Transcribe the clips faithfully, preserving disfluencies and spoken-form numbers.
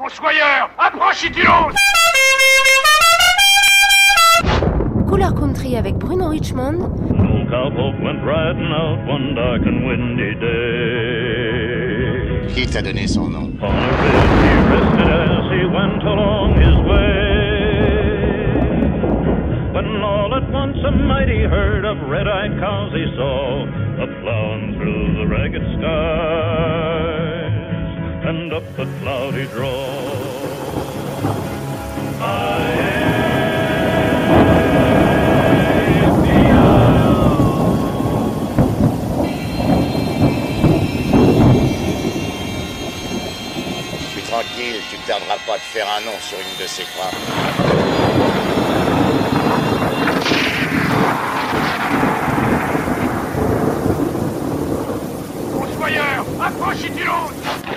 Fossoyeur, approchez-y-l'on. Couleur Country avec Bruno Richmond. Old cowpoke went riding out one dark and windy day. Qui t'a donné son nom? On a ridge he rested as he went along his way. When all at once a mighty herd of red-eyed cows he saw, a-plowing through the ragged skies and up a cloudy draw. I Tranquille, tu ne tarderas pas de faire un nom sur une de ces crapes. Fossoyeur, approchez-y-l'on.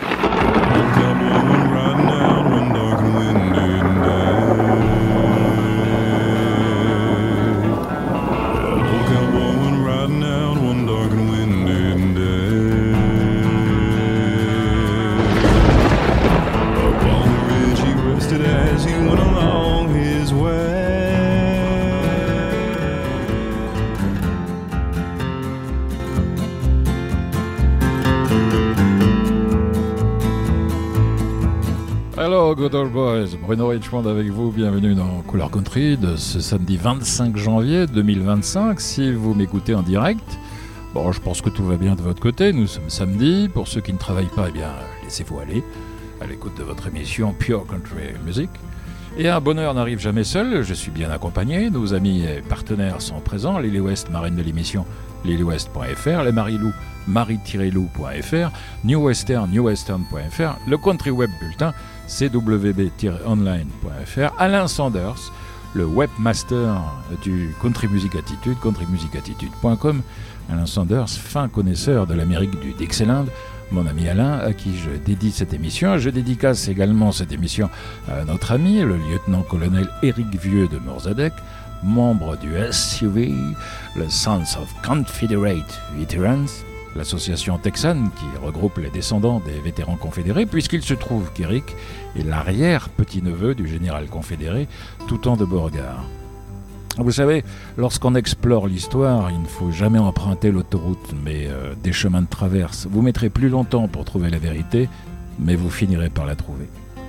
Hello, good old boys, Bruno Richmond avec vous, bienvenue dans Couleur Country de ce samedi vingt-cinq janvier deux mille vingt-cinq. Si vous m'écoutez en direct, bon, je pense que tout va bien de votre côté, nous sommes samedi. Pour ceux qui ne travaillent pas, eh bien, laissez-vous aller à l'écoute de votre émission Pure Country Music. Et un bonheur n'arrive jamais seul, je suis bien accompagné, nos amis et partenaires sont présents, Lily West, marraine de l'émission, lily west point f r, les Marilou, marie tiret lou point f r, New Western, new western point f r, le Country Web Bulletin, c w b tiret online point f r, Alain Sanders, le webmaster du Country Music Attitude, country music attitude point com, Alain Sanders, fin connaisseur de l'Amérique du Dixieland, mon ami Alain, à qui je dédie cette émission. Je dédicace également cette émission à notre ami, le lieutenant-colonel Éric Vieux de Morzadec, membre du S U V, le Sons of Confederate Veterans, l'association texane qui regroupe les descendants des vétérans confédérés, puisqu'il se trouve qu'Éric est l'arrière-petit-neveu du général confédéré Toutant de Beauregard. Vous savez, lorsqu'on explore l'histoire, il ne faut jamais emprunter l'autoroute, mais euh, des chemins de traverse. Vous mettrez plus longtemps pour trouver la vérité, mais vous finirez par la trouver.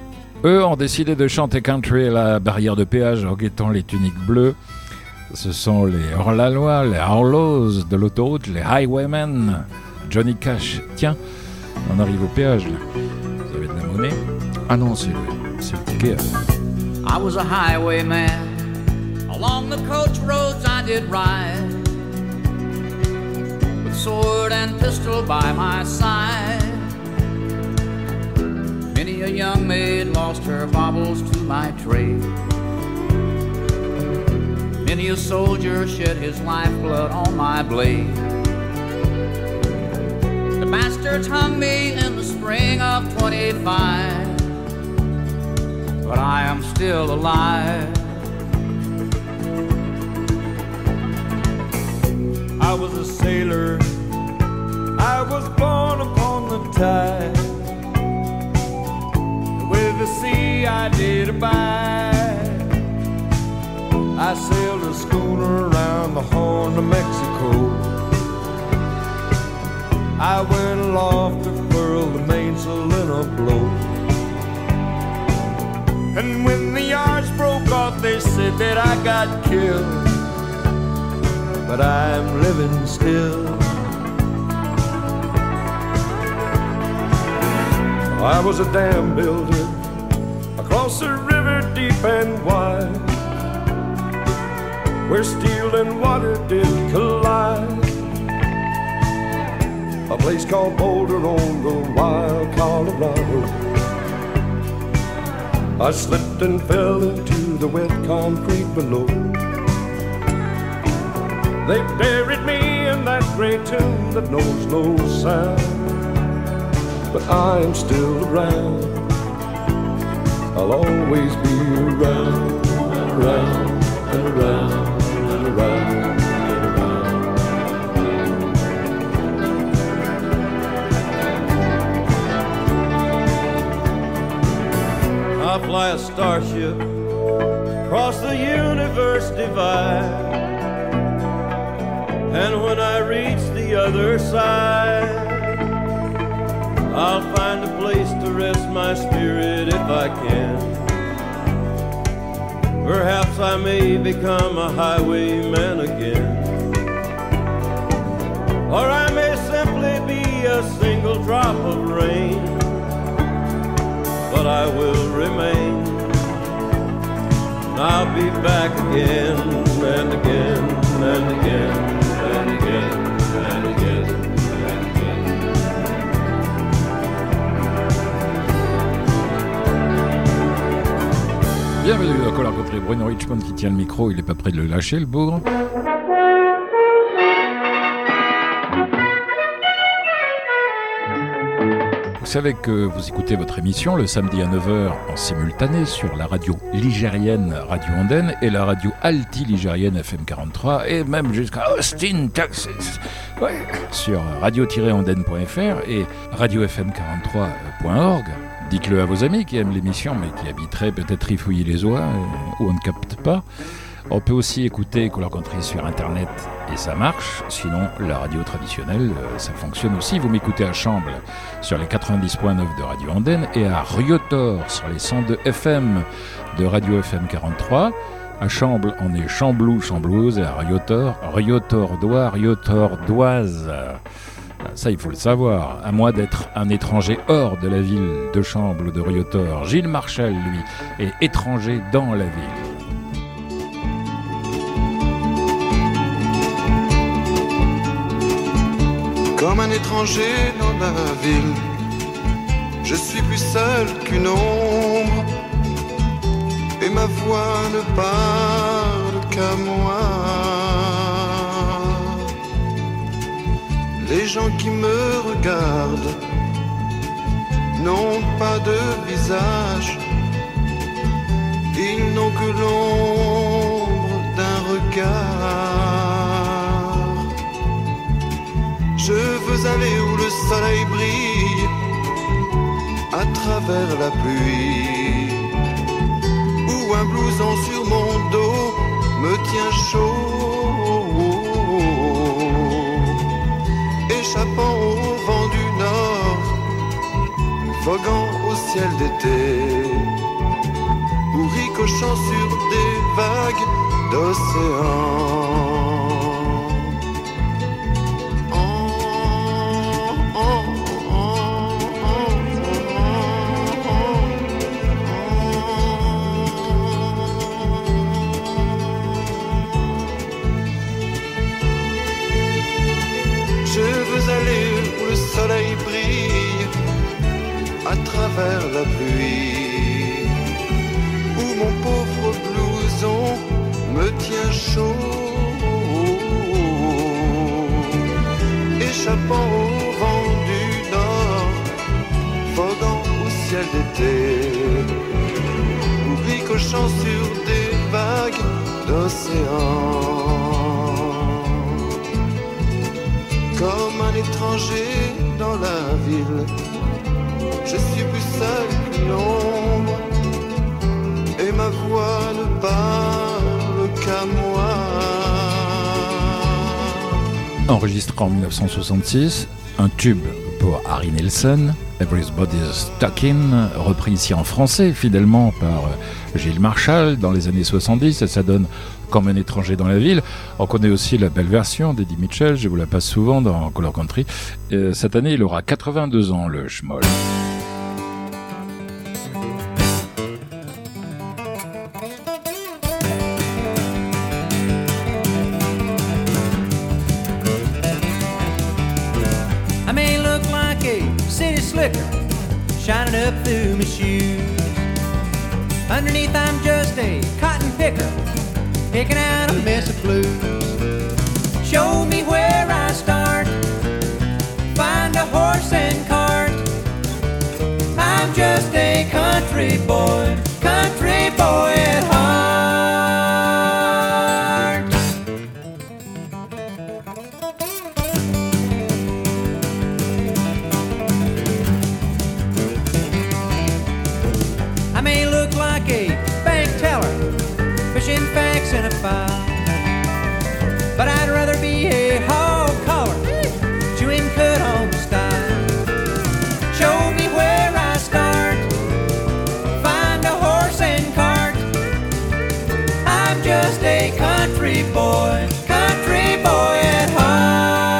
Eux ont décidé de chanter country à la barrière de péage en guettant les tuniques bleues. Ce sont les hors-la-loi, les outlaws de l'autoroute, les highwaymen, Johnny Cash. Tiens, on arrive au péage, là. Vous avez de la monnaie? Ah non, c'est le, c'est le ticket. I was a highwayman. Along the coach roads I did ride, with sword and pistol by my side. Many a young maid lost her baubles to my trade. Many a soldier shed his lifeblood on my blade. The bastards hung me in the spring of twenty-five, but I am still alive. I was a sailor, I was born upon the tide. With the sea I did abide. I sailed a schooner around the Horn of Mexico. I went aloft to furl the mainsail in a blow. And when the yards broke off they said that I got killed, but I'm living still. I was a dam builder across a river deep and wide, where steel and water did collide. A place called Boulder on the wild Colorado. I slipped and fell into the wet concrete below. They buried me in that great tomb that knows no sound, but I am still around. I'll always be around, around, and around, and around, and around. I fly a starship across the universe divide. And when I reach the other side, I'll find a place to rest my spirit if I can. Perhaps I may become a highwayman again. Or I may simply be a single drop of rain. But I will remain. I'll be back again and again and again and again and again and again. Bienvenue dans Couleur Country. Bruno Richmond qui tient le micro, il est pas prêt de le lâcher, le bougre. Vous savez que vous écoutez votre émission le samedi à neuf heures en simultané sur la radio ligérienne Radio Andenne et la radio alti-ligérienne F M quarante-trois et même jusqu'à Austin, Texas, ouais, sur radio tiret andenne point f r et radio f m quarante-trois point org. Dites-le à vos amis qui aiment l'émission mais qui habiteraient peut-être trifouiller les oies où on ne capte pas. On peut aussi écouter Couleur Country sur Internet et ça marche. Sinon, la radio traditionnelle, ça fonctionne aussi. Vous m'écoutez à Chamble sur les quatre-vingt-dix point neuf de Radio Andenne et à Riotor sur les cent deux F M de Radio F M quarante-trois. À Chamble, on est Chamblou, Chamblouze et à Riotor, Riotor-Dois, Riotor-Doise. Ça, il faut le savoir. À moins d'être un étranger hors de la ville de Chamble ou de Riotor, Gilles Marchal, lui, est étranger dans la ville. Comme un étranger dans la ville, je suis plus seul qu'une ombre, et ma voix ne parle qu'à moi. Les gens qui me regardent n'ont pas de visage, ils n'ont que l'ombre d'un regard. Je veux aller où le soleil brille à travers la pluie, où un blouson sur mon dos me tient chaud, échappant au vent du nord, voguant au ciel d'été, ou ricochant sur des vagues d'océan. Le soleil brille à travers la pluie, où mon pauvre blouson me tient chaud, échappant au vent du nord, voguant au ciel d'été, ou ricochant sur des vagues d'océan. Comme un étranger dans la ville, je suis plus seul qu'une ombre, et ma voix ne parle qu'à moi. Enregistré en dix-neuf cent soixante-six, un tube pour Harry Nilsson, Everybody's Talking, repris ici en français fidèlement par Gilles Marchal dans les années soixante-dix, et ça donne Comme un étranger dans la ville. On connaît aussi la belle version d'Eddie Mitchell, je vous la passe souvent dans Couleur Country. Et cette année, il aura quatre-vingt-deux ans, le schmoll. I may look like a city slicker shining up through my shoes. Underneath I'm just a cotton picker picking out a mess of blues. Show me where I start, find a horse and cart. I'm just a country boy, country boy at heart. I may may look like a bank teller, fishing facts in a file, but I'd rather be a hog caller, chewing cut on the style. Show me where I start, find a horse and cart. I'm just a country boy, country boy at heart.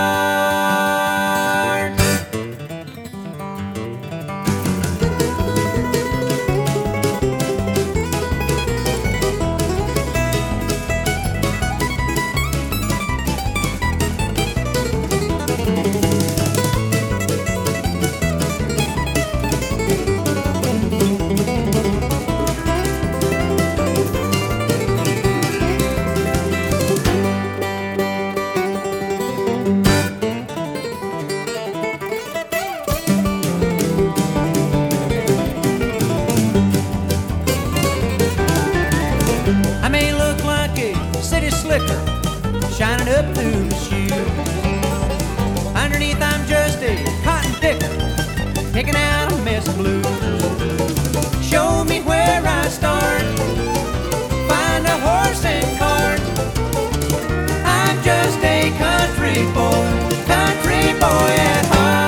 I may look like a city slicker, shining up through my shoes. Underneath I'm just a cotton picker, picking out a mess of blues. Show me where I start, find a horse and cart. I'm just a country boy, country boy at heart.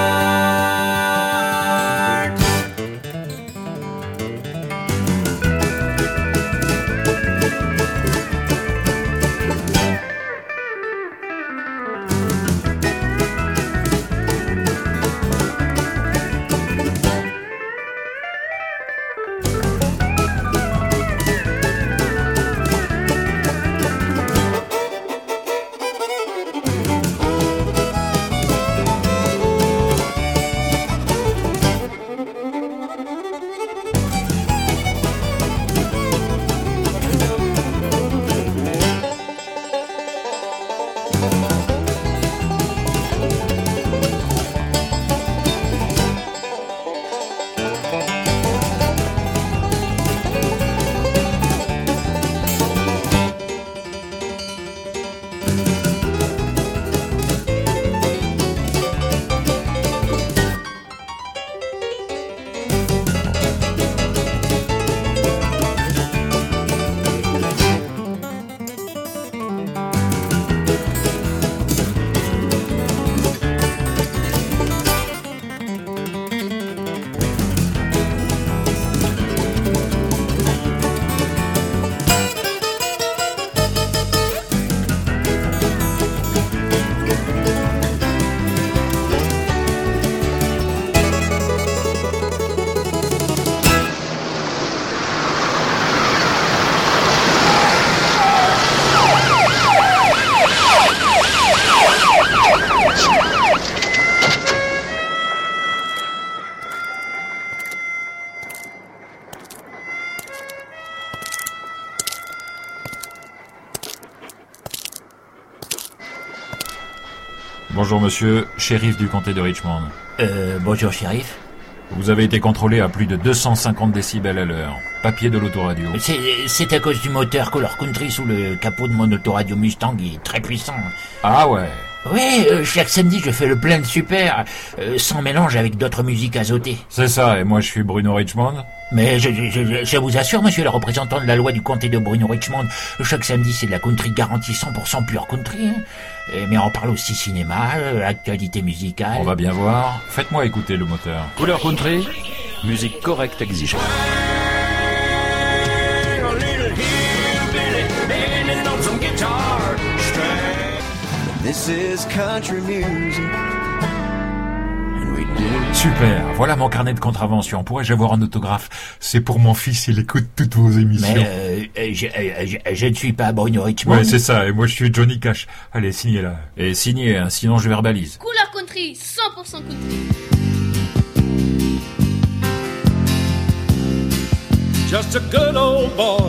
Bonjour monsieur, shérif du comté de Richmond. Euh, bonjour shérif. Vous avez été contrôlé à plus de deux cent cinquante décibels à l'heure. Papier de l'autoradio. C'est, c'est à cause du moteur Color Country sous le capot de mon autoradio Mustang, il est très puissant. Ah ouais. Ouais, euh, chaque samedi je fais le plein de super, euh, sans mélange avec d'autres musiques azotées. C'est ça, et moi je suis Bruno Richmond. Mais je, je, je, je vous assure, monsieur le représentant de la loi du comté de Bruno Richmond, chaque samedi c'est de la country garantie cent pour cent pure country. Hein. Et, mais on parle aussi cinéma, euh, actualité musicale. On va bien voir. Faites-moi écouter le moteur. Couleur country, musique correcte exigée. This is country music. Super, voilà mon carnet de contravention. Pourrais-je avoir un autographe? C'est pour mon fils, il écoute toutes vos émissions. Mais euh, je, euh, je, je ne suis pas Bruno Richmond. Ouais, c'est ça, et moi je suis Johnny Cash. Allez, signez là. Et signez, hein, sinon je verbalise. Couleur country, cent pour cent country. Just a good old boy,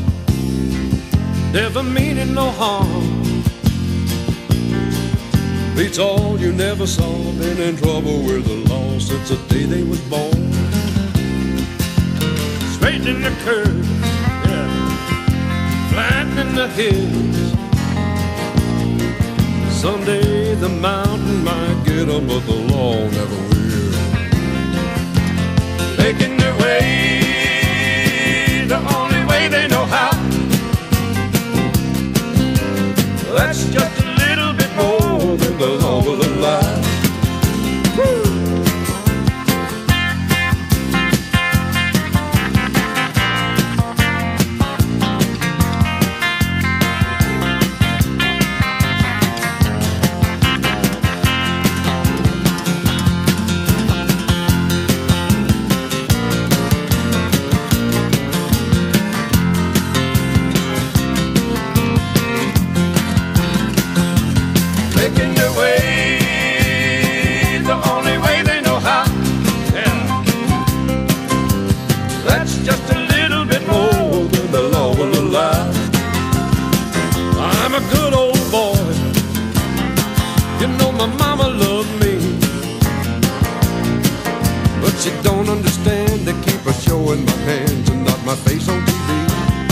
never meaning no harm. Beats all you never saw, been in trouble with the law since the day they was born. Straightening the curve, yeah, flattening the hills. Someday the mountain might get 'em, but the law never will. Making their way my face on T V.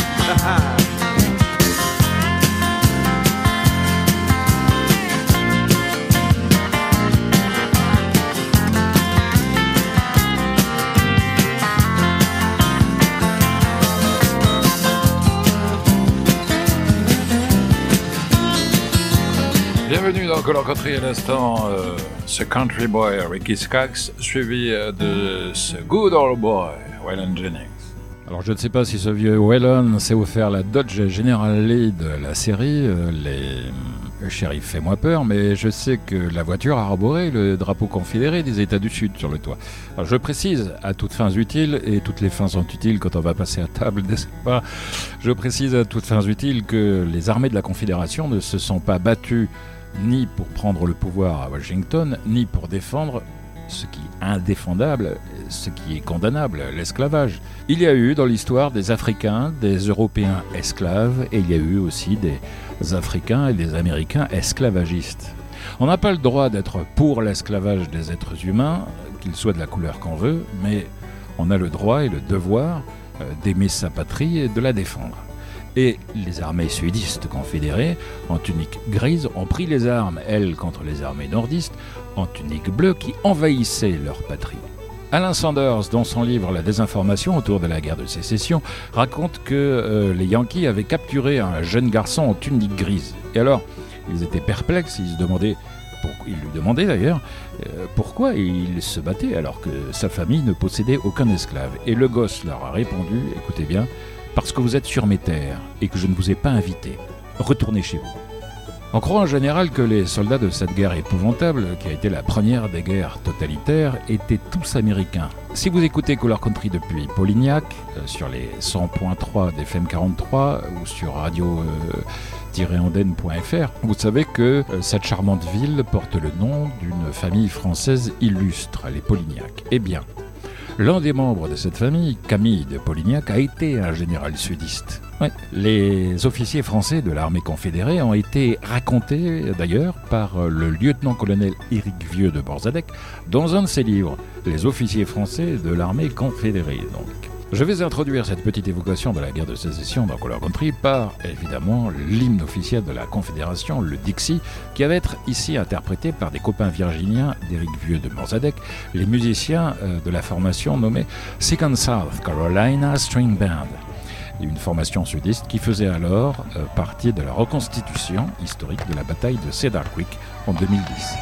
Bienvenue dans Color Country à l'instant, euh, ce country boy Ricky Skaggs, suivi euh, de ce good old boy Waylon Jennings. Alors je ne sais pas si ce vieux Waylon s'est offert la Dodge General Lee de la série, euh, les le shérif fait-moi peur, mais je sais que la voiture a arboré le drapeau confédéré des États du Sud sur le toit. Alors je précise, à toutes fins utiles, et toutes les fins sont utiles quand on va passer à table, n'est-ce pas ? Je précise à toutes fins utiles que les armées de la Confédération ne se sont pas battues ni pour prendre le pouvoir à Washington, ni pour défendre ce qui est indéfendable, ce qui est condamnable, l'esclavage. Il y a eu dans l'histoire des Africains, des Européens esclaves, et il y a eu aussi des Africains et des Américains esclavagistes. On n'a pas le droit d'être pour l'esclavage des êtres humains, qu'ils soient de la couleur qu'on veut, mais on a le droit et le devoir d'aimer sa patrie et de la défendre. Et les armées sudistes confédérées, en tunique grise, ont pris les armes, elles, contre les armées nordistes, en tunique bleue, qui envahissaient leur patrie. Alan Sanders, dans son livre « La désinformation autour de la guerre de sécession », raconte que euh, les Yankees avaient capturé un jeune garçon en tunique grise. Et alors, ils étaient perplexes, ils se demandaient, pour, ils lui demandaient d'ailleurs, euh, pourquoi il se battait alors que sa famille ne possédait aucun esclave. Et le gosse leur a répondu, écoutez bien, parce que vous êtes sur mes terres et que je ne vous ai pas invité. Retournez chez vous. On croit en général que les soldats de cette guerre épouvantable, qui a été la première des guerres totalitaires, étaient tous américains. Si vous écoutez Color Country depuis Polignac, euh, sur les cent point trois d'F M quarante-trois ou sur radio tiret andenne point f r, vous savez que euh, cette charmante ville porte le nom d'une famille française illustre, les Polignac. Eh bien, l'un des membres de cette famille, Camille de Polignac, a été un général sudiste. Ouais. Les officiers français de l'armée confédérée ont été racontés d'ailleurs par le lieutenant-colonel Éric Vieux de Borzadec dans un de ses livres, Les officiers français de l'armée confédérée. Donc. Je vais introduire cette petite évocation de la guerre de sécession dans Color Country par, évidemment, l'hymne officiel de la Confédération, le Dixie, qui va être ici interprété par des copains virginiens d'Éric Vieux de Borzadec, les musiciens euh, de la formation nommée Second South Carolina String Band, une formation sudiste qui faisait alors euh, partie de la reconstitution historique de la bataille de Cedar Creek en deux mille dix.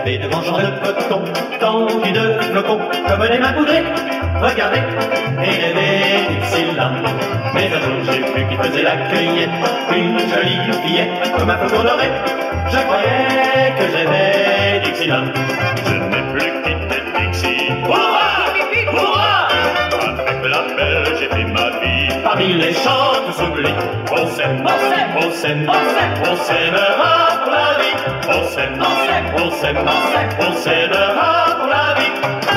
Et devant Jean le peloton, tendu de flocons, comme des mains poudrées, regardez, et rêvez Dixieland. Mais un jour j'ai vu qu'il faisait la cueillette, une jolie fillette, comme un faucon doré. Je croyais que j'aimais Dixieland. Je n'ai plus quitté Dixie. Hurrah! Hurrah! Avec la belle, j'ai fait ma vie. Parmi les chants tous s'oublient. On s'aime, on s'aime, on s'aime, on s'aime, on s'aimera pour la vie. On s'aime, on s'aime, on s'aime, on s'aime, on s'aimera pour la vie.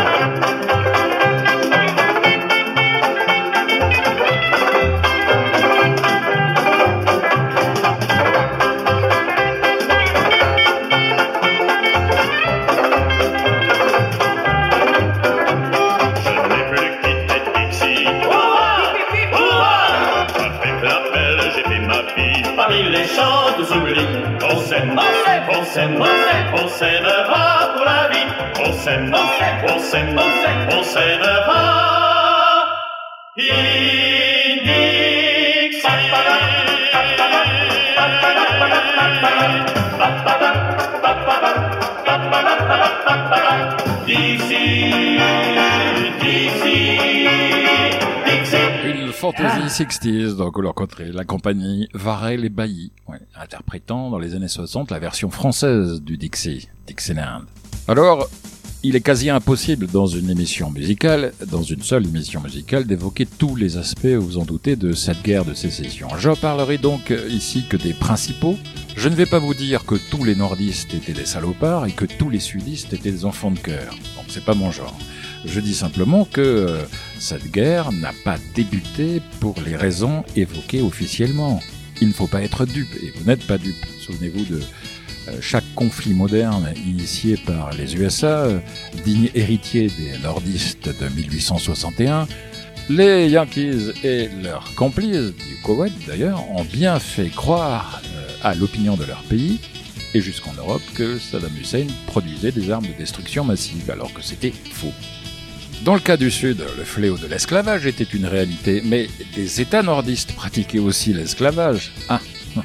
Les chants tous oublient. On s'aime, on s'aime, on s'aime, on s'aime, on s'aimera pour la vie. On s'aime, on s'aime, on s'aime, on s'aime, on s'aimera. In Dixie. Dixie, Dixie, Dixie. Une Fantasy sixties dans Couleur Country, la compagnie Varel et Bailly, ouais, interprétant dans les années soixante la version française du Dixie, Dixieland. Alors, il est quasi impossible dans une émission musicale, dans une seule émission musicale, d'évoquer tous les aspects, vous en doutez, de cette guerre de sécession. Je parlerai donc ici que des principaux. Je ne vais pas vous dire que tous les nordistes étaient des salopards et que tous les sudistes étaient des enfants de cœur. Donc c'est pas mon genre. Je dis simplement que euh, cette guerre n'a pas débuté pour les raisons évoquées officiellement. Il ne faut pas être dupe, et vous n'êtes pas dupe. Souvenez-vous de euh, chaque conflit moderne initié par les U S A, euh, digne héritier des nordistes de mille huit cent soixante et un. Les Yankees et leurs complices, du Koweït d'ailleurs, ont bien fait croire euh, à l'opinion de leur pays, et jusqu'en Europe, que Saddam Hussein produisait des armes de destruction massive, alors que c'était faux. Dans le cas du Sud, le fléau de l'esclavage était une réalité, mais les États nordistes pratiquaient aussi l'esclavage. Ah,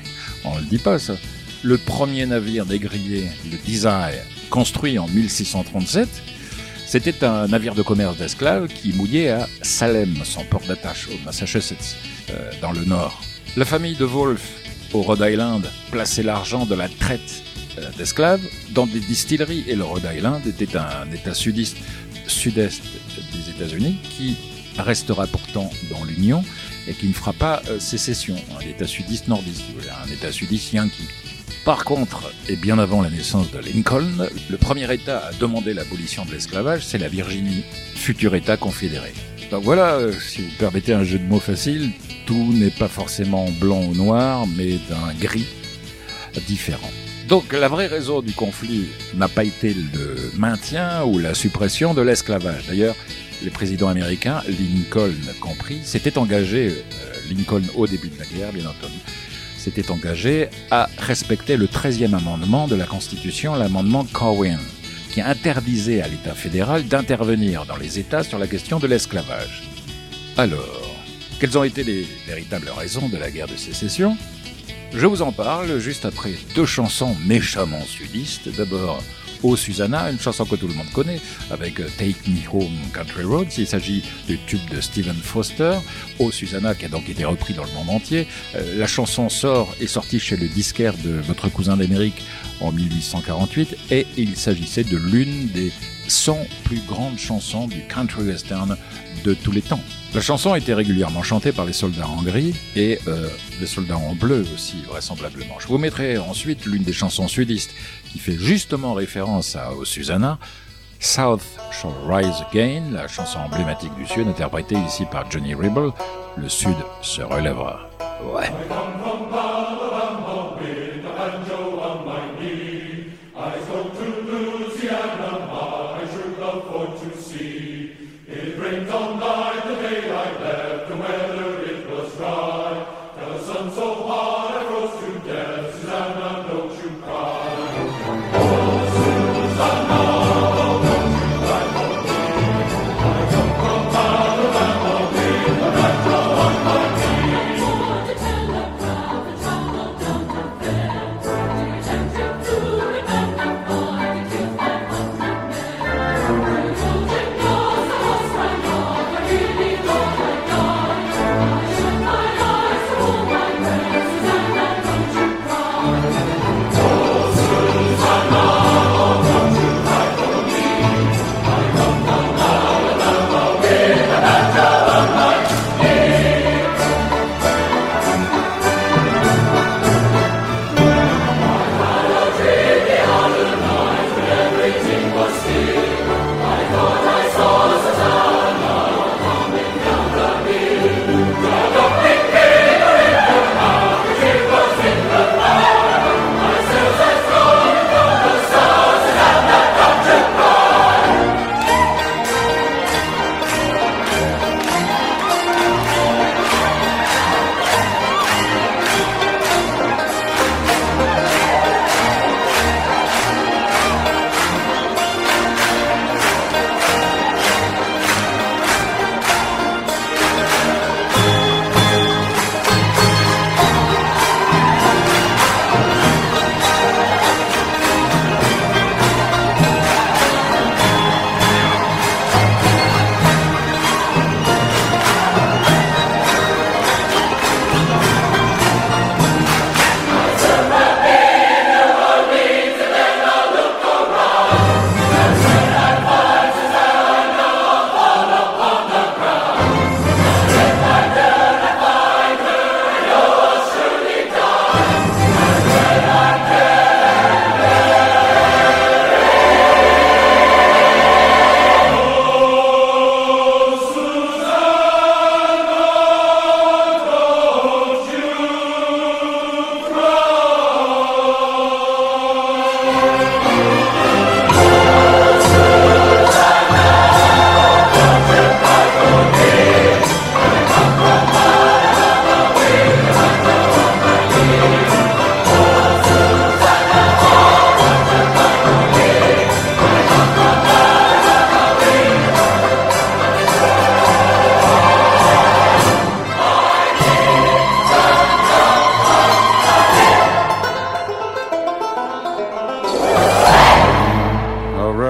on ne le dit pas ça. Le premier navire négrier, le Desire, construit en mille six cent trente-sept, c'était un navire de commerce d'esclaves qui mouillait à Salem, son port d'attache, au Massachusetts, euh, dans le nord. La famille de Wolfe, au Rhode Island, plaçait l'argent de la traite euh, d'esclaves dans des distilleries, et le Rhode Island était un État sudiste, sud-est des États-Unis, qui restera pourtant dans l'Union et qui ne fera pas euh, sécession, un État sudiste nordiste, un État sudiste yankee. Par contre, et bien avant la naissance de Lincoln, le premier État à demander l'abolition de l'esclavage, c'est la Virginie, futur État confédéré. Donc voilà, euh, si vous permettez un jeu de mots facile, tout n'est pas forcément blanc ou noir, mais d'un gris différent. Donc la vraie raison du conflit n'a pas été le maintien ou la suppression de l'esclavage. D'ailleurs, les présidents américains, Lincoln compris, s'étaient engagés, euh, Lincoln au début de la guerre bien entendu, s'était engagé à respecter le treizième amendement de la Constitution, l'amendement Cowen, qui interdisait à l'État fédéral d'intervenir dans les États sur la question de l'esclavage. Alors, quelles ont été les véritables raisons de la guerre de sécession ? Je vous en parle juste après deux chansons méchamment sudistes. D'abord, Oh Susanna, une chanson que tout le monde connaît, avec Take Me Home Country Roads. Il s'agit du tube de Stephen Foster. Oh Susanna, qui a donc été repris dans le monde entier. Euh, la chanson sort, est sortie chez le disquaire de Votre cousin d'Amérique en mille huit cent quarante-huit, et il s'agissait de l'une des cent plus grandes chansons du country western de tous les temps. La chanson était régulièrement chantée par les soldats en gris et euh, les soldats en bleu aussi, vraisemblablement. Je vous mettrai ensuite l'une des chansons sudistes qui fait justement référence à Oh Susanna, South Shall Rise Again, la chanson emblématique du Sud, interprétée ici par Johnny Rebel. Le Sud se relèvera. Ouais.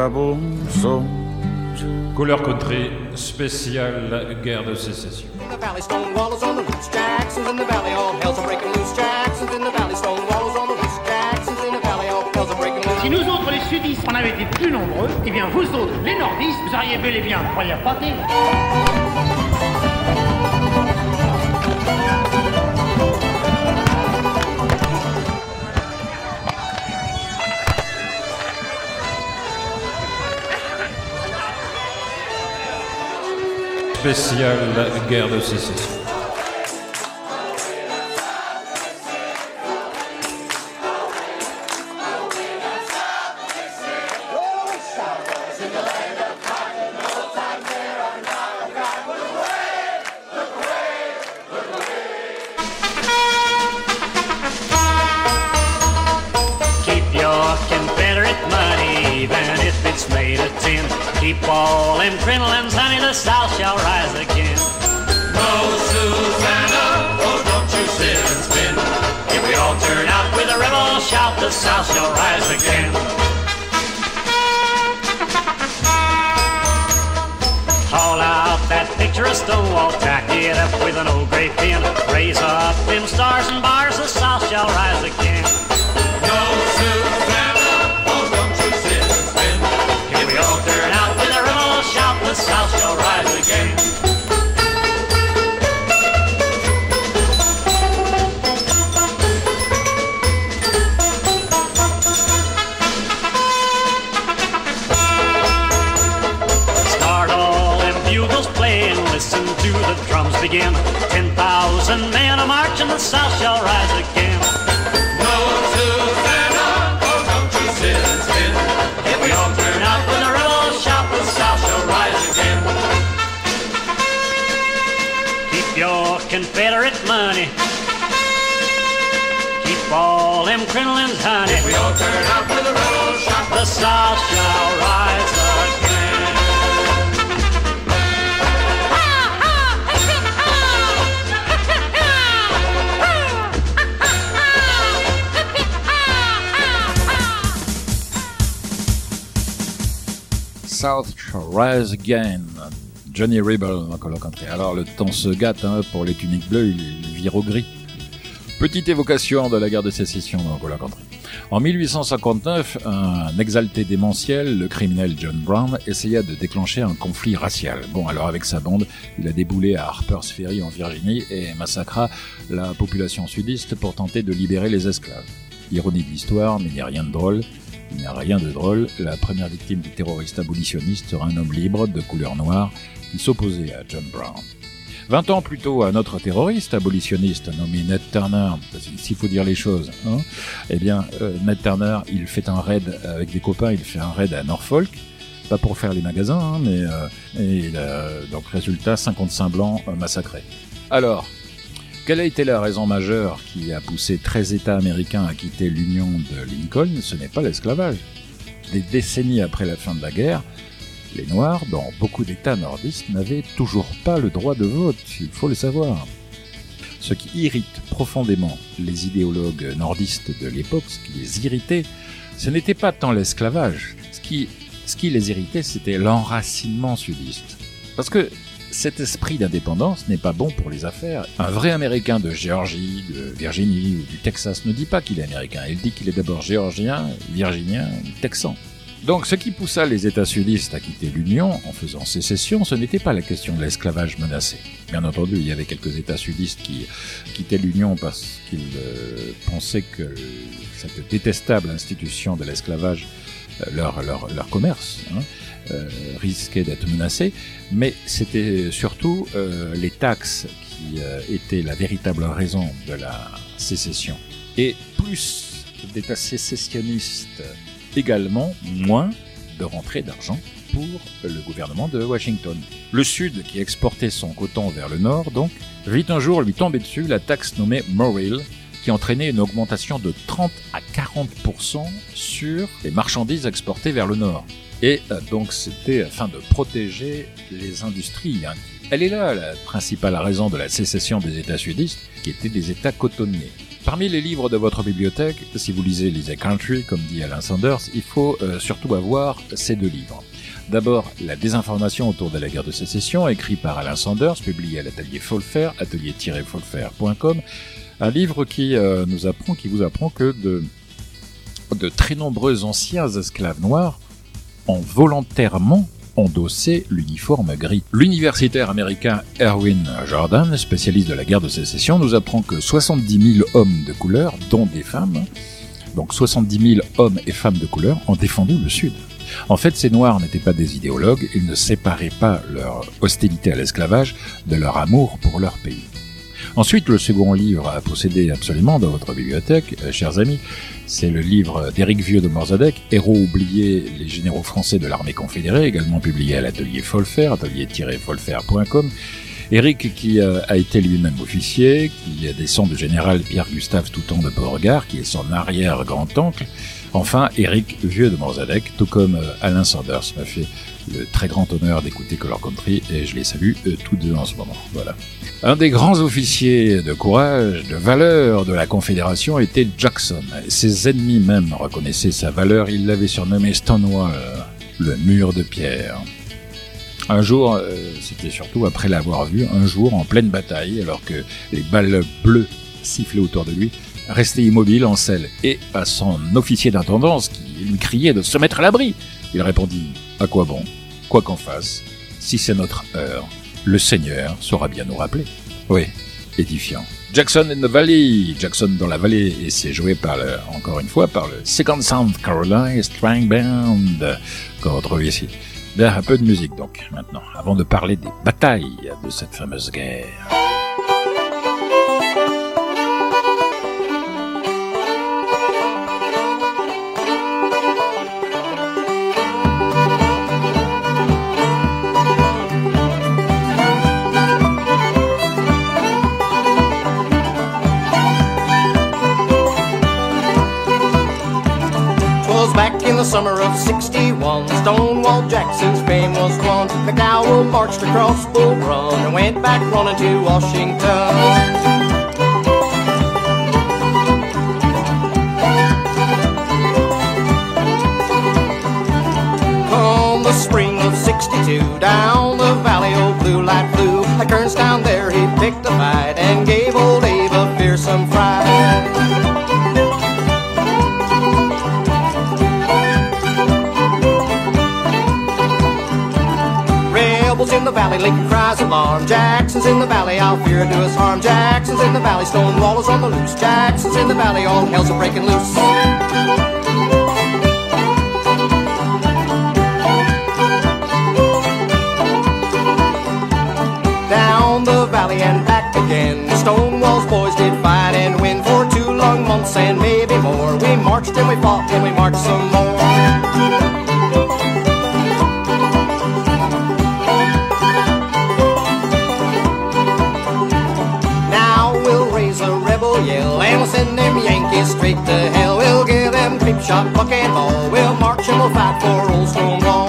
bon songe. Couleur country, spéciale guerre de sécession. In the valley, Stonewall is on the loose. Jackson's in the valley, all hell's a breaking loose. Jackson's in the valley, Stonewall is on the loose. Jackson's in the valley, all hell's a breaking loose. Si nous autres, les sudistes, on avait été plus nombreux, eh bien vous autres, les nordistes, vous auriez bel et bien première partie. Spéciale guerre de sécession. Keep all them crinolines, honey, the South shall rise again. No, Susanna, oh, don't you sit and spin. If we all turn out with a rebel shout, the South shall rise again. Haul out that picture of Stonewall, tack it up with an old gray pin. Raise up them stars and bars, the South shall rise again. No, Susanna, oh, don't you sit and spin. If we all turn out with a rebel shout, the South shall rise again. Start all them bugles playing, listen to the drums begin. Ten thousand men a march and the South shall rise again. No, Susanna, oh, don't you sit and spin. If we all turn out with a rebel shout, the South shall rise again. Keep your Confederate money. Keep all them crinolines, honey. If we all turn out with a rebel shout, the South shall rise again. South shall rise again. Johnny Rebel dans Couleur Country. Alors le temps se gâte hein, pour les tuniques bleues, il vire au gris. Petite évocation de la guerre de sécession dans Couleur Country. En mille huit cent cinquante-neuf, un exalté démentiel, le criminel John Brown, essaya de déclencher un conflit racial. Bon, alors avec sa bande, il a déboulé à Harper's Ferry en Virginie et massacra la population sudiste pour tenter de libérer les esclaves. Ironie de l'histoire, mais il n'y a rien de drôle. Il n'y a rien de drôle, la première victime du terroriste abolitionniste sera un homme libre de couleur noire qui s'opposait à John Brown. Vingt ans plus tôt, un autre terroriste abolitionniste nommé Ned Turner, s'il faut dire les choses, hein, eh bien, euh, Ned Turner, il fait un raid avec des copains, il fait un raid à Norfolk, pas pour faire les magasins, hein, mais euh, et, euh, donc résultat, cinquante-cinq blancs euh, massacrés. Alors, quelle a été la raison majeure qui a poussé treize États américains à quitter l'Union de Lincoln? Ce n'est pas l'esclavage. Des décennies après la fin de la guerre, les Noirs, dans beaucoup d'États nordistes, n'avaient toujours pas le droit de vote, il faut le savoir. Ce qui irrite profondément les idéologues nordistes de l'époque, ce qui les irritait, ce n'était pas tant l'esclavage. Ce qui, ce qui les irritait, c'était l'enracinement sudiste. Parce que cet esprit d'indépendance n'est pas bon pour les affaires. Un vrai Américain de Géorgie, de Virginie ou du Texas ne dit pas qu'il est américain. Il dit qu'il est d'abord géorgien, virginien, texan. Donc ce qui poussa les États sudistes à quitter l'Union en faisant sécession, ce n'était pas la question de l'esclavage menacé. Bien entendu, il y avait quelques États sudistes qui quittaient l'Union parce qu'ils euh, pensaient que cette détestable institution de l'esclavage, euh, leur, leur, leur commerce, hein, Euh, risquait d'être menacé, mais c'était surtout euh, les taxes qui euh, étaient la véritable raison de la sécession. Et plus d'États sécessionnistes, également moins de rentrées d'argent pour le gouvernement de Washington. Le Sud, qui exportait son coton vers le Nord, donc, vit un jour lui tomber dessus la taxe nommée Morrill, qui entraînait une augmentation de trente à quarante pour cent sur les marchandises exportées vers le Nord. Et euh, donc c'était afin de protéger les industries hein, qui Elle est là la principale raison de la sécession des États sudistes, qui étaient des États cotonniers. Parmi les livres de votre bibliothèque, si vous lisez lisez Country, comme dit Alain Sanders, il faut euh, surtout avoir ces deux livres. D'abord, La désinformation autour de la guerre de sécession, écrit par Alain Sanders, publié à l'atelier Folfer, atelier tiret folfer point com, un livre qui euh, nous apprend, qui vous apprend que de, de très nombreux anciens esclaves noirs ont volontairement endossé l'uniforme gris. L'universitaire américain Erwin Jordan, spécialiste de la guerre de sécession, nous apprend que soixante-dix mille hommes de couleur, dont des femmes, donc soixante-dix mille hommes et femmes de couleur, ont défendu le Sud. En fait, ces Noirs n'étaient pas des idéologues, ils ne séparaient pas leur hostilité à l'esclavage de leur amour pour leur pays. Ensuite, le second livre à posséder absolument dans votre bibliothèque, euh, chers amis, c'est le livre d'Éric Vieux de Morzadec, Héros oubliés, les généraux français de l'armée confédérée, également publié à l'atelier Folfer, atelier tiret folfer point com. Éric, qui euh, a été lui-même officier, qui descend du général Pierre-Gustave Touton de Beauregard, qui est son arrière-grand-oncle. Enfin, Éric Vieux de Morzadec, tout comme euh, Alain Sanders, m'a fait le très grand honneur d'écouter Color Country, et je les salue euh, tous deux en ce moment. Voilà. Un des grands officiers de courage, de valeur de la Confédération était Jackson. Ses ennemis même reconnaissaient sa valeur, ils l'avaient surnommé Stonewall, le mur de pierre. Un jour, euh, c'était surtout après l'avoir vu, un jour en pleine bataille, alors que les balles bleues sifflaient autour de lui, resté immobile en selle, et à son officier d'intendance qui lui criait de se mettre à l'abri. Il répondit « À quoi bon ? Quoi qu'en fasse, si c'est notre heure, le Seigneur saura bien nous rappeler. » Oui, édifiant. Jackson in the Valley, Jackson dans la vallée, et c'est joué par le, encore une fois par le Second South Carolina String Band, qu'on retrouve ici. Bien, un peu de musique donc, maintenant, avant de parler des batailles de cette fameuse guerre. Back in the summer of sixty-one, Stonewall Jackson's fame was won. McDowell marched across Bull Run and went back running to Washington. Come the spring of sixty-two, down the valley old blue light flew. Like Kearns down there he picked a fight and gave old Abe a fearsome fright. In the valley, Lincoln cries alarm. Jackson's in the valley, I'll fear do us harm. Jackson's in the valley, Stonewall is on the loose. Jackson's in the valley, all hell's a breaking loose. Down the valley and back again, Stonewall's boys did fight and win. For two long months and maybe more, we marched and we fought and we marched some more. Yell, and we'll send them Yankees straight to hell. We'll give them creep shot, buck and ball. We'll march and we'll fight for old Stonewall.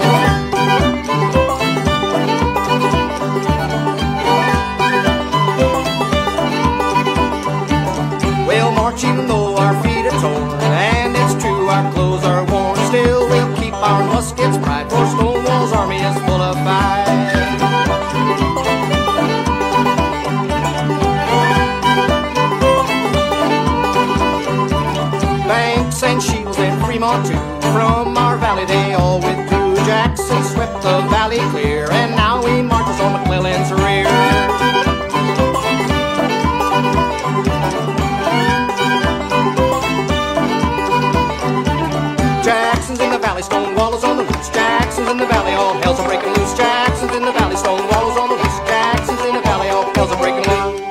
We'll march even though our feet are torn, and it's true our clothes are worn. Still we'll keep our muskets bright, for Stonewall's army is full of fight. And Shields and Fremont too, from our valley they all withdrew. Jackson swept the valley clear, and now he marches on McClellan's rear. Jackson's in the valley, Stonewall is on the loose. Jackson's in the valley, all hell's a breaking loose. Jackson's in the valley, Stonewall is on the loose. Jackson's in the valley, all hell's a breaking loose.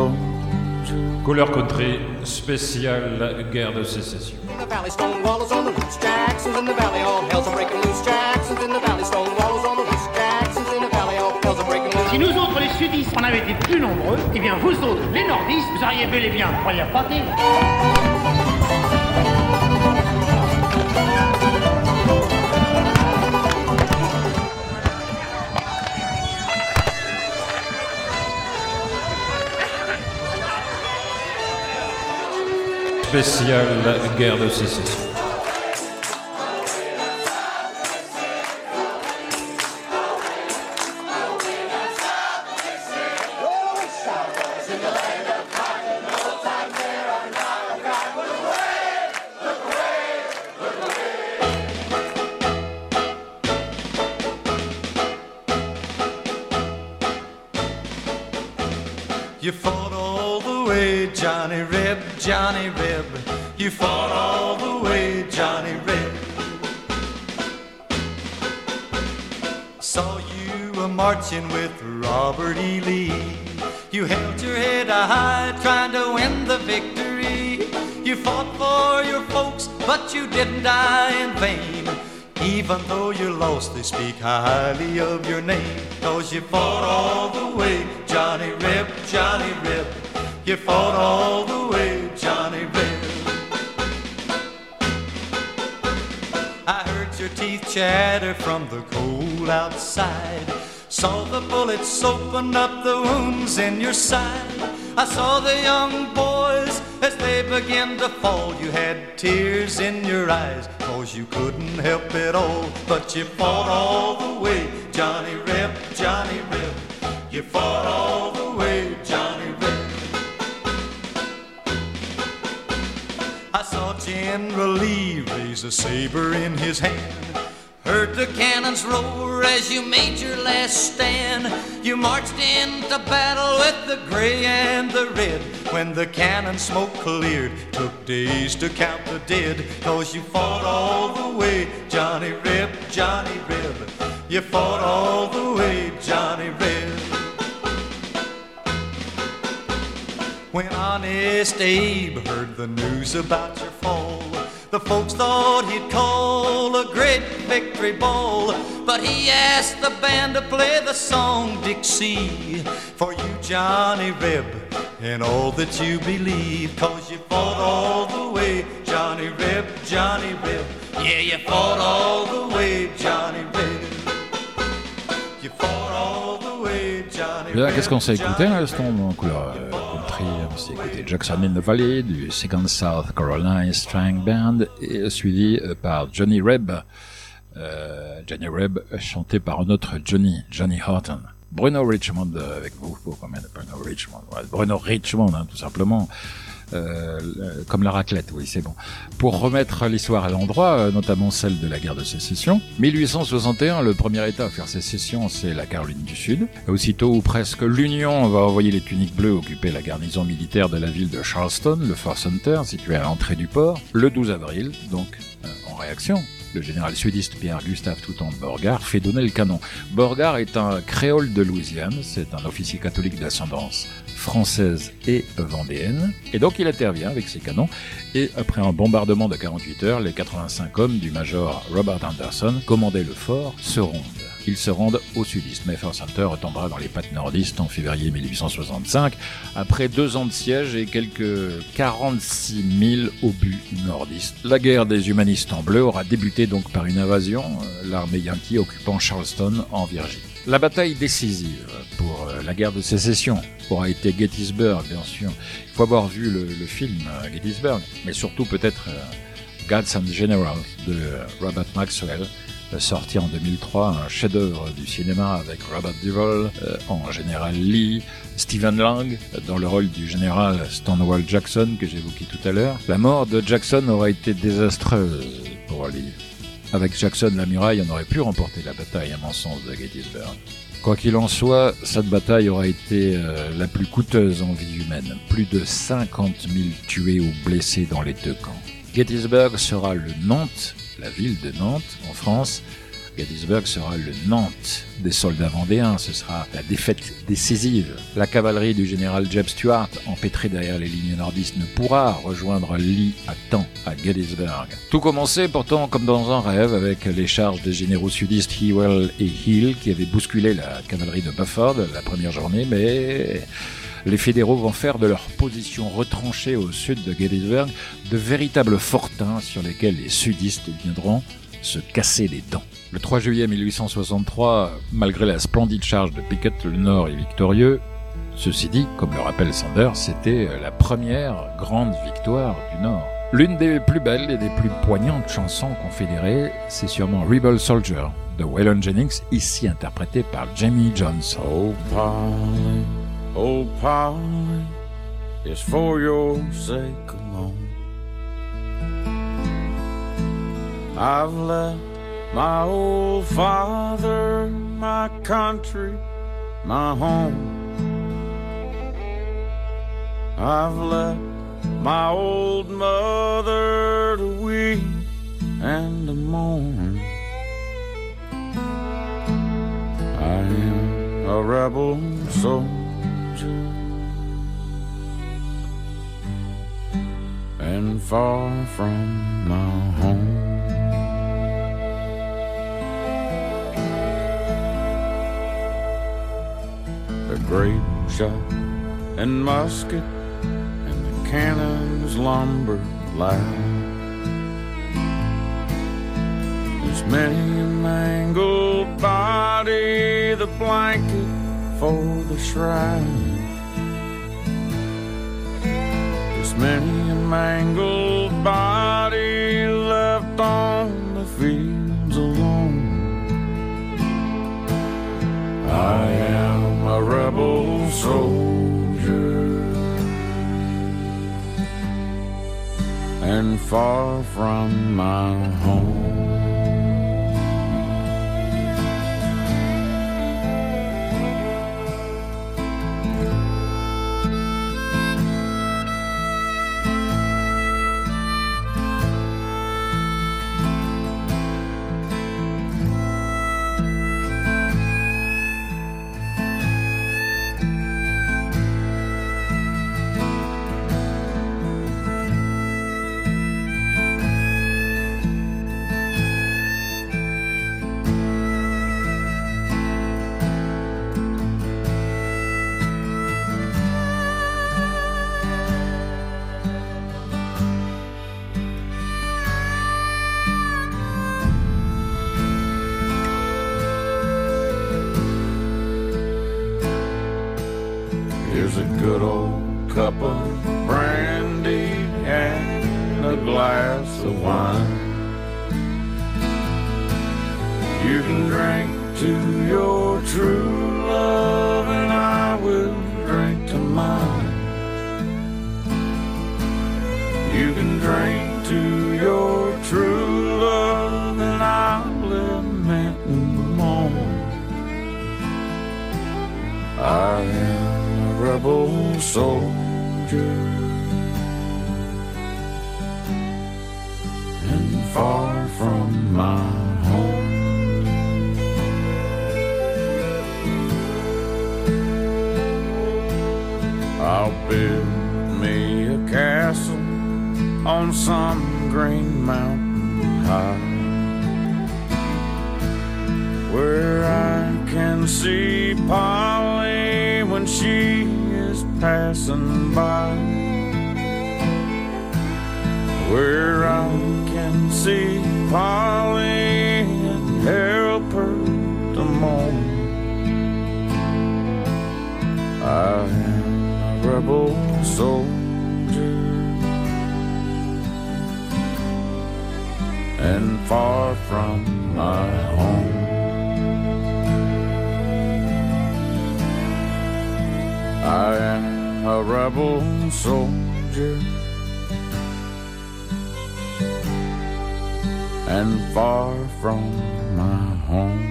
road. Couleur Country, spécial guerre de sécession. In the valley, Stonewall is on the loose. Jackson's in the valley, all hell's a breaking loose. Jackson's in the valley, Stonewall is on the loose. Jackson's in the valley, all hell's a breaking loose. Si nous autres, les sudistes, on avait été plus nombreux, eh bien vous autres, les nordistes, vous auriez bel et bien croyez pâté. Spécial guerre de sécession. You fought all the way, Johnny Reb, Johnny Reb. You fought all the way, Johnny Reb. Saw you a marching with Robert E. Lee. You held your head high, trying to win the victory. You fought for your folks, but you didn't die in vain. Even though you lost, they speak highly of your name. Cause you fought all the way, Johnny Reb, Johnny Reb. You fought all the way, Johnny Reb. I heard your teeth chatter from the cold outside. Saw the bullets open up the wounds in your side. I saw the young boys as they began to fall. You had tears in your eyes, cause you couldn't help it all. But you fought all the way, Johnny Reb, Johnny Reb. You fought all the way, Johnny Reb. I saw General Lee raise a saber in his hand. Heard the cannons roar as you made your last stand. You marched into battle with the gray and the red. When the cannon smoke cleared, took days to count the dead. Cause you fought all the way, Johnny Reb, Johnny Reb. You fought all the way, Johnny Reb. When Honest Abe heard the news about your fall, the folks thought he'd call a great victory ball. But he asked the band to play the song Dixie for you, Johnny Reb, and all that you believe. Cause you fought all the way, Johnny Reb, Johnny Reb. Yeah, you fought all the way, Johnny Reb. You fought all the way, Johnny Bien, Reb. qu'est-ce qu'on s'est écouté à l'instant en couleur euh, country? On s'est écouté Jackson in the Valley du Second South Carolina String Band et suivi euh, par Johnny Reb. Euh, Johnny Reb chanté par un autre Johnny, Johnny Horton. Bruno Richmond euh, avec vous, pour combien de Bruno Richmond? Ouais, Bruno Richmond, hein, tout simplement. Euh, comme la raclette, oui, c'est bon. Pour remettre l'histoire à l'endroit, euh, notamment celle de la guerre de sécession. mille huit cent soixante et un, le premier État à faire sécession, c'est la Caroline du Sud. Aussitôt où presque l'Union va envoyer les tuniques bleues occuper la garnison militaire de la ville de Charleston, le Fort Sumter, situé à l'entrée du port, le douze avril, donc euh, en réaction. Le général sudiste Pierre-Gustave Toutant Beauregard fait donner le canon. Beauregard est un créole de Louisiane, c'est un officier catholique d'ascendance française et vendéenne, et donc il intervient avec ses canons, et après un bombardement de quarante-huit heures, les quatre-vingt-cinq hommes du major Robert Anderson, commandaient le fort, se rendent. Ils se rendent au sudiste, mais Fort Sumter retombera dans les pattes nordistes en février mille huit cent soixante-cinq, après deux ans de siège et quelques quarante-six mille obus nordistes. La guerre des humanistes en bleu aura débuté donc par une invasion, l'armée yankee occupant Charleston en Virginie. La bataille décisive pour la guerre de sécession aura été Gettysburg, bien sûr. Il faut avoir vu le, le film Gettysburg, mais surtout peut-être euh, Gods and Generals de Robert Maxwell, sorti en deux mille trois, un chef-d'œuvre du cinéma avec Robert Duvall euh, en général Lee, Stephen Lang dans le rôle du général Stonewall Jackson que j'évoquais tout à l'heure. La mort de Jackson aura été désastreuse pour Lee. Avec Jackson, la muraille, on aurait pu remporter la bataille, à mon sens, de Gettysburg. Quoi qu'il en soit, cette bataille aura été euh, la plus coûteuse en vie humaine. Plus de cinquante mille tués ou blessés dans les deux camps. Gettysburg sera le Nantes, la ville de Nantes, en France, Gettysburg sera le Nantes des soldats vendéens. Ce sera la défaite décisive. La cavalerie du général Jeb Stuart, empêtrée derrière les lignes nordistes, ne pourra rejoindre Lee à temps à Gettysburg. Tout commençait pourtant comme dans un rêve avec les charges des généraux sudistes Ewell et Hill qui avaient bousculé la cavalerie de Beaufort la première journée, mais les fédéraux vont faire de leur position retranchée au sud de Gettysburg de véritables fortins sur lesquels les sudistes viendront se casser les dents. Le trois juillet mille huit cent soixante-trois, malgré la splendide charge de Pickett, le Nord est victorieux. Ceci dit, comme le rappelle Sanders, c'était la première grande victoire du Nord. L'une des plus belles et des plus poignantes chansons confédérées, c'est sûrement Rebel Soldier de Waylon Jennings, ici interprété par Jamie Johnson. Oh Polly, oh Polly, it's for your sake alone. I've left my old father, my country, my home. I've left my old mother to weep and to mourn. I am a rebel soldier and far from my home. The grape shot and musket and the cannons lumbered loud. There's many a mangled body, the blanket for the shroud. There's many a mangled body left on the fields alone. I am a rebel soldier and far from my home. Here's a good old cup of brandy and a glass of wine. You can drink to your true love and I will drink to mine. You can drink to your true love and I'll lament and mourn. I am a rebel soldier and far from my home. I'll build me a castle on some green mountain high, where I can see Polly when she is passing by, where I can see Polly and help her to mourn. I am a rebel soldier and far from my home. I am a rebel soldier and far from my home.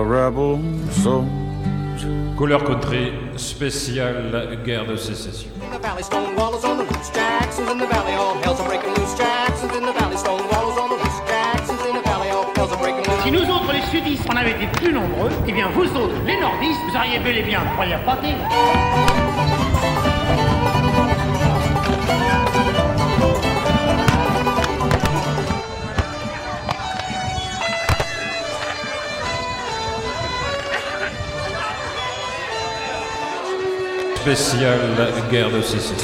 rebel soldier. Couleur Country, spécial guerre de sécession. In the valley, Stonewall is on the loose. Jackson's in the valley, all hell's a breaking loose. Jackson's in the valley, Stonewall is on the loose. Jackson's in the valley, all hell's a breaking loose. Si nous autres, les sudistes, on avait été plus nombreux, eh bien vous autres, les nordistes, vous auriez bel et bien croyez à pâté. Spécial guerre de sécession.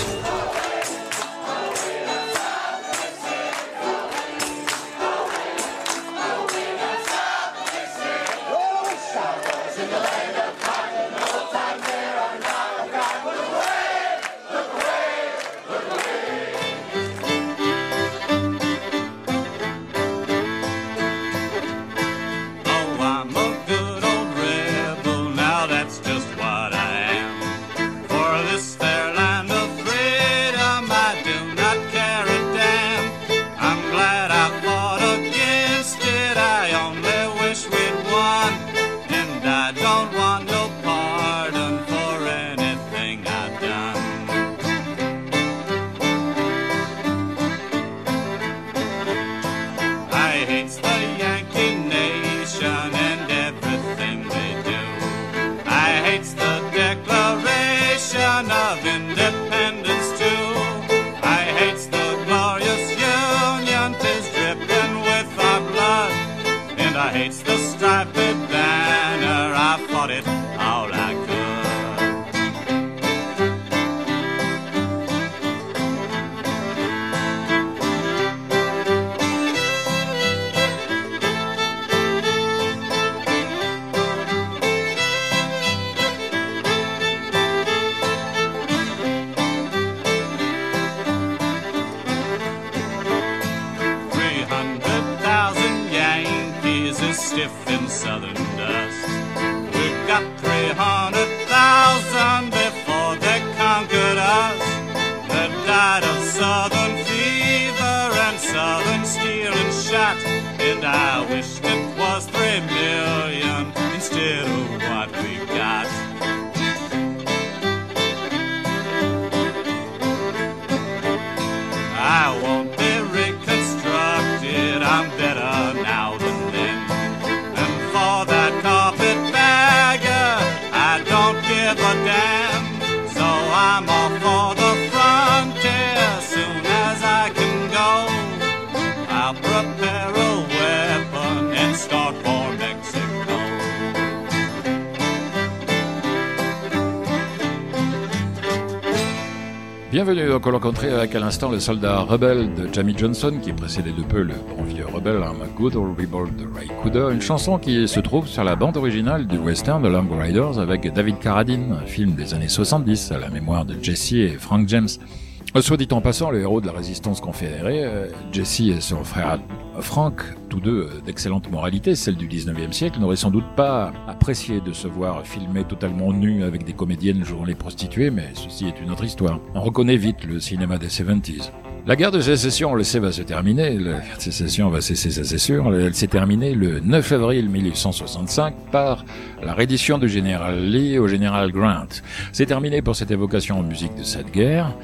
Bienvenue dans Couleur Country avec à l'instant le soldat rebelle de Jamie Johnson qui précédait de peu le bon vieux rebelle I'm a Good Old Rebel de Ray Cooder, une chanson qui se trouve sur la bande originale du western de Long Riders avec David Carradine, un film des années soixante-dix à la mémoire de Jesse et Frank James. Soit dit en passant, le héros de la résistance confédérée, Jesse et son frère Frank, tous deux d'excellente moralité, celle du dix-neuvième siècle, n'auraient sans doute pas apprécié de se voir filmés totalement nus avec des comédiennes jouant les prostituées, mais ceci est une autre histoire. On reconnaît vite le cinéma des soixante-dix. La guerre de sécession, on le sait, va se terminer. La guerre de sécession va cesser, ça c'est sûr. Elle s'est terminée le neuf avril mille huit cent soixante-cinq par la reddition du général Lee au général Grant. C'est terminé pour cette évocation en musique de cette guerre.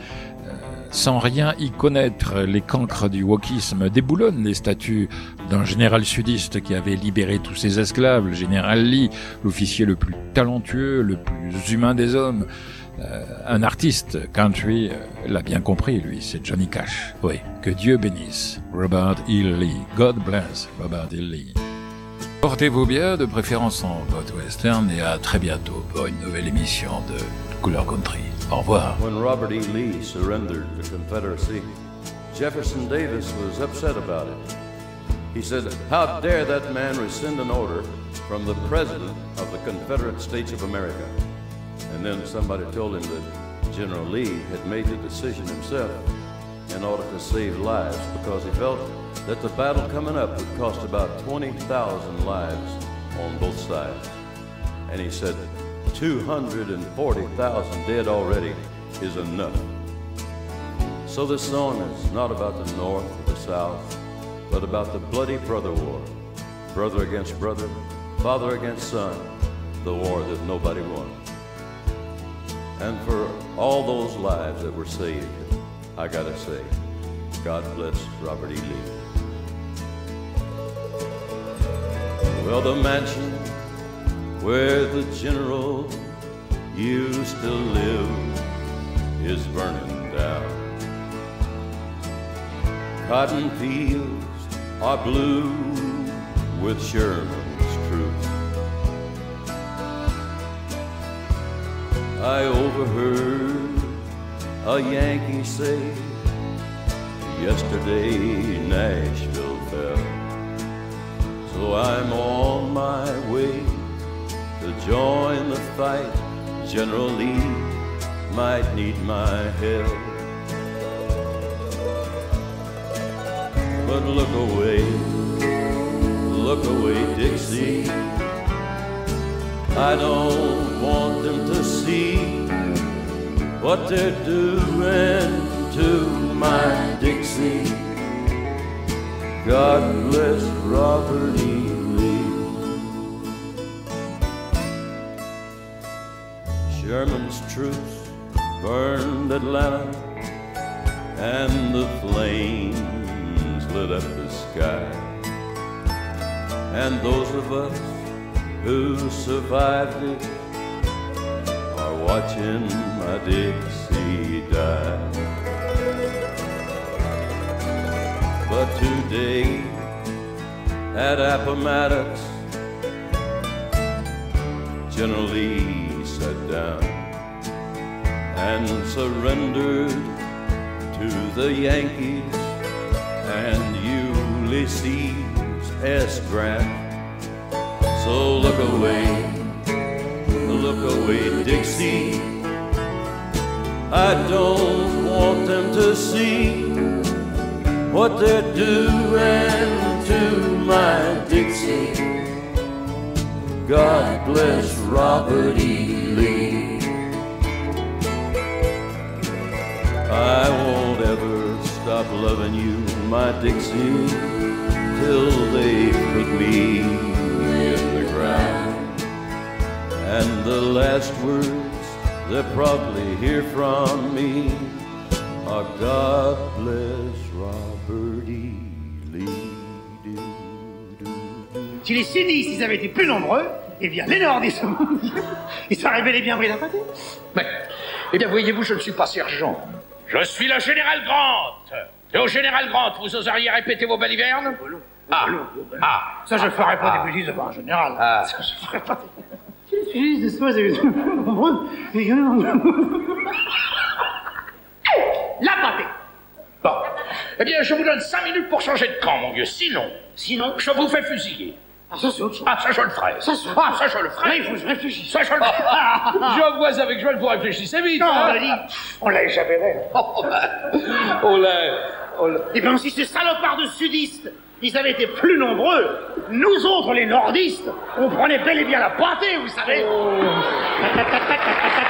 Sans rien y connaître, les cancres du wokisme déboulonnent les statues d'un général sudiste qui avait libéré tous ses esclaves, le général Lee, l'officier le plus talentueux, le plus humain des hommes. Euh, un artiste country euh, l'a bien compris, lui, c'est Johnny Cash. Oui, que Dieu bénisse Robert E. Lee. God bless Robert E. Lee. Portez-vous bien, de préférence en vote western, et à très bientôt pour une nouvelle émission de Couleur Country. Au revoir. When Robert E. Lee surrendered the Confederacy, Jefferson Davis was upset about it. He said, "How dare that man rescind an order from the President of the Confederate States of America?" And then somebody told him that General Lee had made the decision himself in order to save lives because he felt that the battle coming up would cost about twenty thousand lives on both sides. And he said, two hundred forty thousand dead already is enough. So this song is not about the North or the South, but about the bloody brother war. Brother against brother, father against son, the war that nobody won. And for all those lives that were saved, I gotta say, God bless Robert E. Lee. Well, the mansion where the general used to live is burning down. Cotton fields are blue with Sherman's troops. I overheard a Yankee say, yesterday Nashville fell. So I'm on my way to join the fight. General Lee might need my help. But look away, look away, Dixie. I don't want them to see what they're doing to my Dixie. God bless Robert E. Lee. Sherman's troops burned Atlanta, and the flames lit up the sky. And those of us who survived it are watching my Dixie die. But today at Appomattox, General Lee sat down and surrendered to the Yankees and Ulysses S. Grant. So look away, look away, Dixie. I don't want them to see what they're doing to my Dixie. God bless Robert E. Lee. I won't ever stop loving you, my Dixie, till they put me in the ground. And the last words they'll probably hear from me are God bless Robert E. Lee. Si les sudistes ils avaient été plus nombreux, eh bien les nordistes, ils auraient bel et bien pris la pâtée. Mais, eh bien voyez-vous, je ne suis pas sergent. Je suis le général Grant. Et au général Grant, vous oseriez répéter vos balivernes? Ah, ah, ça je ferai pas des bêtises devant un général. Ah. Ça je ferai pas des... Si les sudistes, vous avez été plus nombreux, eh bien... La pâtée. Bon. Eh bien, je vous donne cinq minutes pour changer de camp, mon vieux. Sinon, sinon, je vous fais fusiller. Ah, ça c'est autre chose. Ah, ça je le ferai. Ça, c'est... Ah, ça je le ferai. Là, il faut que je réfléchisse. Ça je le ferai. Je vois avec Joël, vous réfléchissez vite. Non, hein. on l'a dit. On l'a échappé. Oh, ben, on l'a... On l'a... Eh bien, si ces salopards de sudistes, ils avaient été plus nombreux, nous autres, les nordistes, on prenait bel et bien la pâtée, vous savez. Oh.